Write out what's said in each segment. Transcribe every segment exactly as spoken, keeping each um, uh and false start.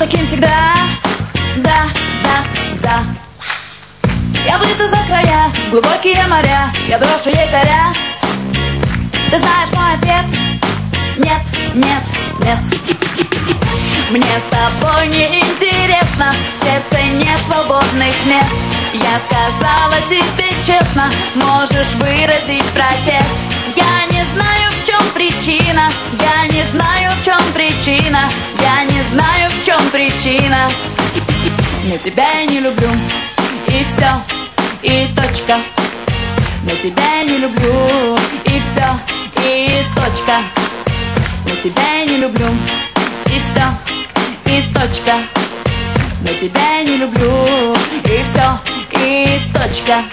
таким всегда. Да, да, да. Я выйду за края, глубокие моря, я брошу якоря. Ты знаешь мой ответ? Нет, нет, нет. Мне с тобой не интересно, в сердце нет свободных мест. Я сказала тебе честно, можешь выразить протест. Я не знаю, в чем причина, я не знаю, в чем причина, я не знаю, в чем причина. Но тебя я не люблю, и все, и точка. Но тебя я не люблю, и все, и точка. Но тебя я не люблю, и все, и точка. Но тебя я не люблю, и все, и точка.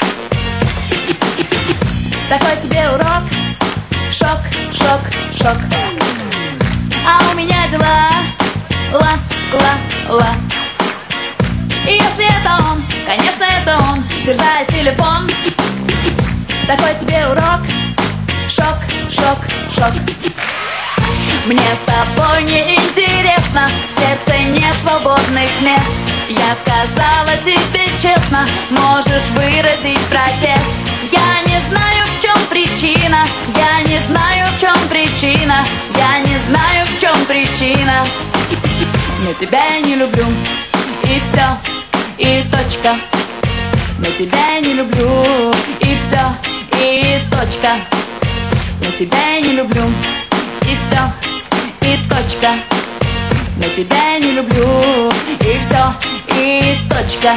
Такой тебе урок, шок, шок, шок. А у меня дела, ла, ла, ла. И если это он, конечно это он, терзает телефон. Такой тебе урок, шок, шок, шок. Мне с тобой не интересно, в сердце нет свободных мест. Я сказала тебе честно, можешь выразить протест. Я не знаю, в чем причина, я не знаю, в чем причина, я не знаю, в чем причина. Но тебя я не люблю, и все, и точка. Но тебя я не люблю, и все, и точка. Но тебя я не люблю, и все, и точка. Но тебя я не люблю, и все, и точка.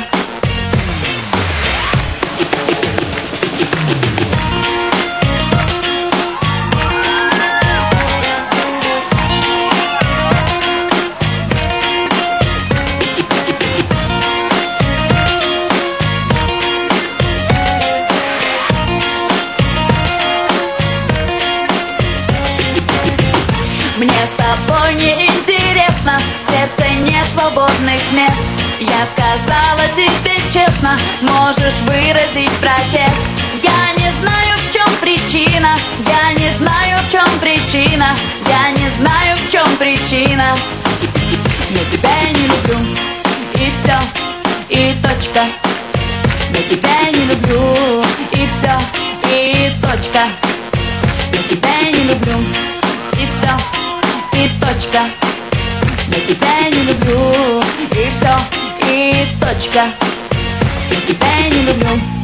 Мне с тобой не интересно, в сердце нет свободных мест. Я сказала тебе честно, можешь выразить протест. Я не знаю, в чем причина, я не знаю, в чем причина, я не знаю, в чем причина. Но тебя я не люблю, и все, и точка. Но тебя я не люблю, и все, и точка. Но тебя я не люблю, и все, и точка. Но тебя я не люблю, и все, и точка. Но тебя я не люблю.